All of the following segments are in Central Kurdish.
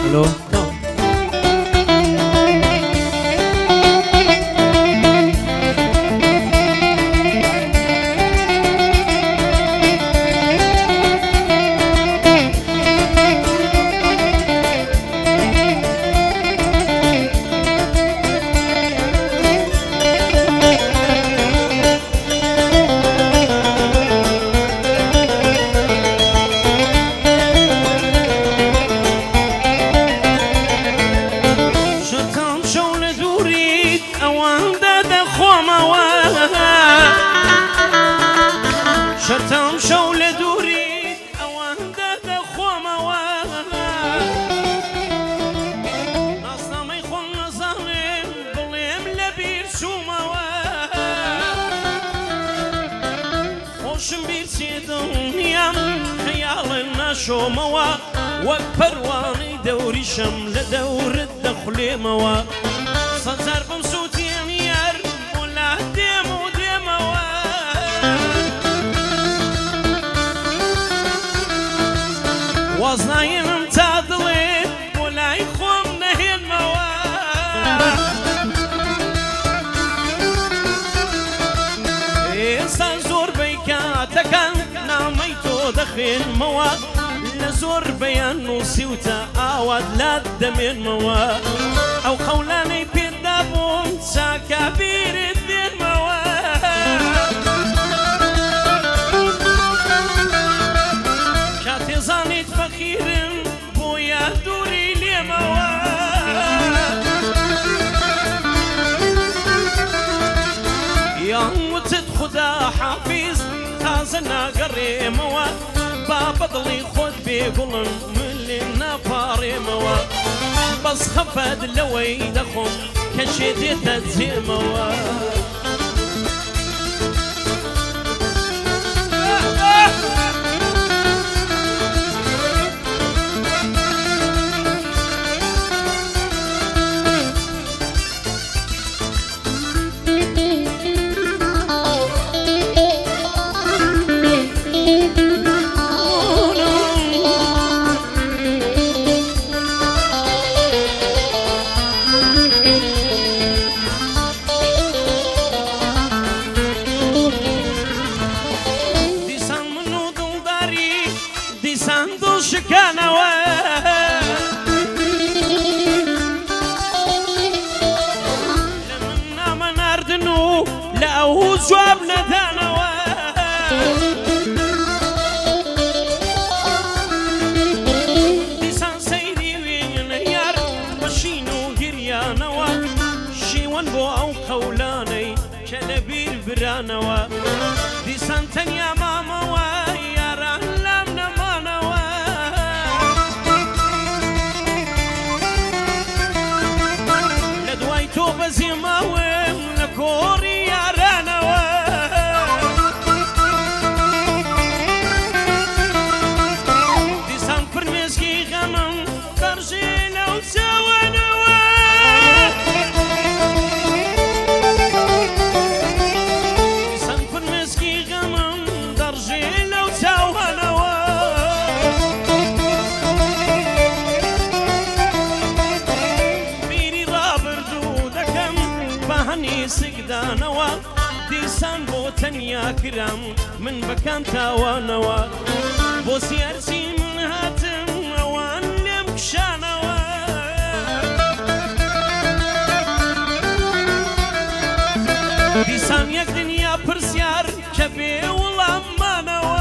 الو شتم شول دوری اوان دادا خواموا ناصنامي خون نظالم بلیم لبیر شوموا خوشم بیرچی دنیام خیال نشوموا وەک پەروانەی دەوریشم لە دەورت دەخولێمەوە سەجار بم سووتێن یار وڵا دێم و دێمەوە وەزنایم تا دڵێ بۆ لای خۆم نەهێنمەوە ئێستا زۆربەی کاتەکان نامەی تۆ دەخوێنمەوە لە زۆر بەیان نووسیوتە ئاوات لات دەمێنمەوە ئەو قەولانەی پێدا بووم چاکە بیرت دێنمەوە کاتێزانیت فەقیرم بۆیە دووری لێمەوە یان وتت خدا حافیز تازە ناگەڕێمەوە با بەدڵی خۆت بێگوڵم من لێ ناپاڕێمەوە بەس خەفەت لەوەی دەخۆم کە شێ دێتە جێمەوە شکانەوە لە من نامە ناردن و لە ئەو جواب نەدانەوە دیسان سەیری وێنە یار بەشین و گریانەوە شیوەن بۆ ئەو قەولانەی کە لە بیر برانەوە دیسان تەنیا مامەوە یاران لام نەمانەوە تۆ بەزیێماوم لە کۆڕی یارانەوە دیسان فرمێسکی غەمم دەڕژێ لەو چاوانەوە دیسان فرمێسکی غەمم دەڕژێ لەو چاوانەوە سگدانەوە دیسان بۆ تەنیا کرام من بەکان تاوانەوە بۆ سیارچی من هاتم ئەوان لێم کشانەوە دیسان یەک دنیا پرسیار کە بێ وەڵاممانەوە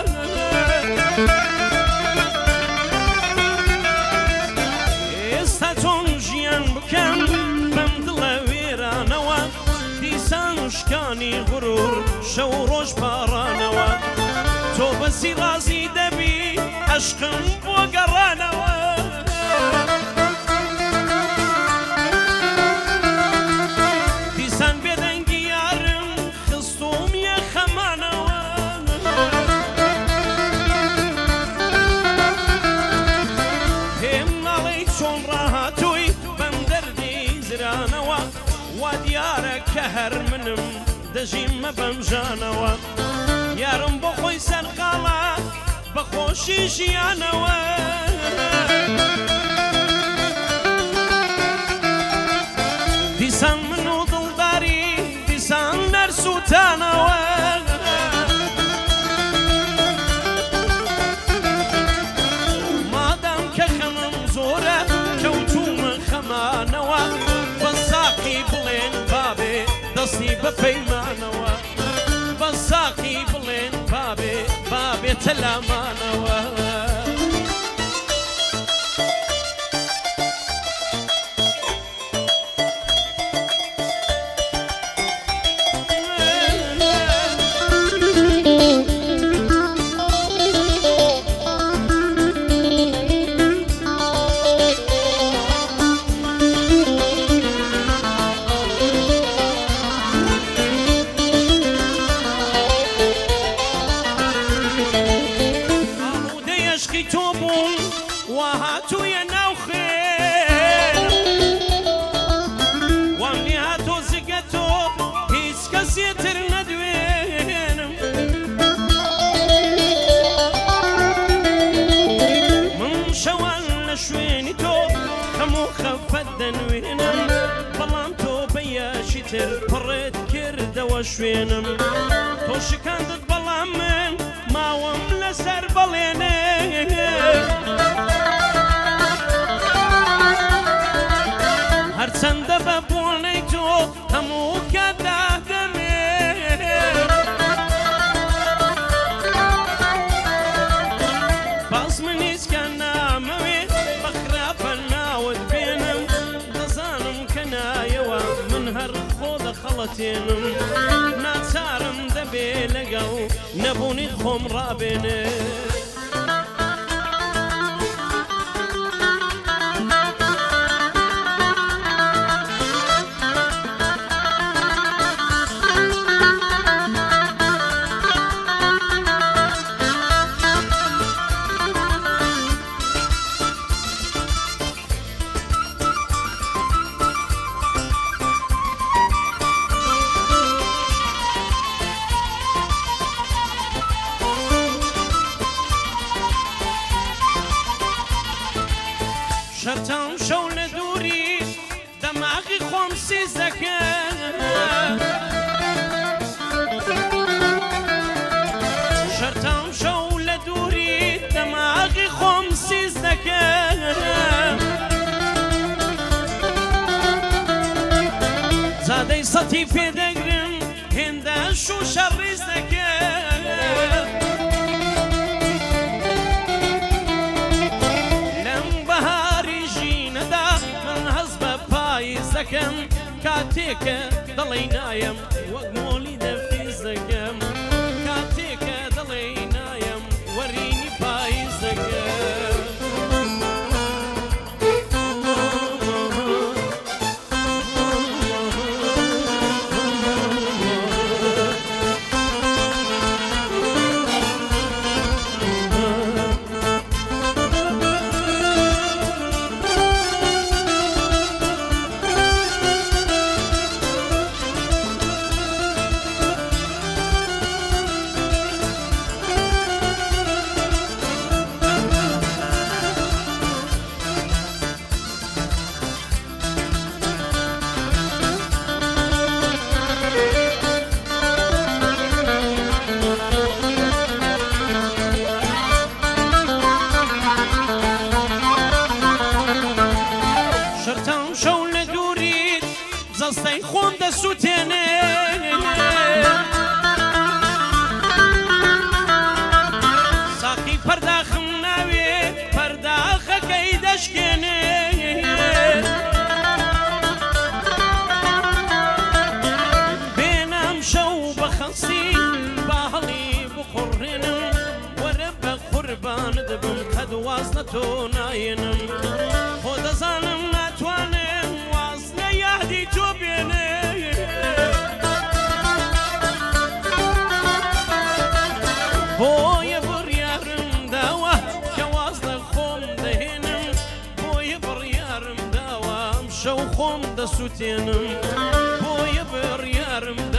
ئێستا چۆن ژیان بکەم بەم دڵە وێرانەوە دیسان شکانی غرور شەو ڕۆژ پاڕانەوە تۆ بەسی ڕازی دەبی عەشقم بۆ گەڕانەوە دیسان بێدەنگی یارم خستومیە خەمانەوە پێم ناڵێی چۆن ڕاهاتووی بەم دەردی زرانەوە وا دیارە کە هەر منم دەژیمە بەم ژانەوە یارم بۆ خۆی سەرقاڵە بە خۆشی ژیانەوە بەپەیمانەوە بە ساقی بڵێن بابێتە لامانەوە وهاتويا ناوخير وامني هاتو زقتو هيس كسيتر ندوينم من شوال لشويني تو همو خفت دنوينم بلان تو بياشتر بريت كرد وشوينم تو شكاندت بلان من ماوم لسر بلينم هەرچەندە بە بۆنەی تۆ هەموو کاتدا دەمێن باس من هیچکە نامەوێت بە خراپە ناوت بێنم دەزانم کە نایەوە من هەر خۆ دەخەڵەتێنم ناچارم دەبێ لەگەڵ نەبوونی خۆم ڕابێنێ شەرتان شەو لە دووری دەماغی خۆم سیز دەکەم شەرتان شەو لە دووری دەماغی خۆم سیز دەکەم زادەی سەتی پێدەگرم هێندە شوشە ڕیز دەکەم کاتێکە دەڵێ نایم وەک مۆلی دەفیز دەکەم کاتێکە دەڵێ نایم وەرینی پاییز دەکەم جەستەی خۆم دەسووتێنێ ساقی پەرداخم ناوێ پەرداخەکەی دەشکێنێ بێنام شەو بە خەڵسی با هەڵی بخوڕێنم وەرە بە قوربانت بم کە دواز لە تۆ نایێنم خۆ دەزانم ناتوانم واز لە یادی تۆ بێنێ بۆیە بڕیارم داوە کە واز لە خۆم دەهێنم بۆیە بڕیارم داوە ئەم شەو خۆم دەسووتێنم بۆیە بڕیارم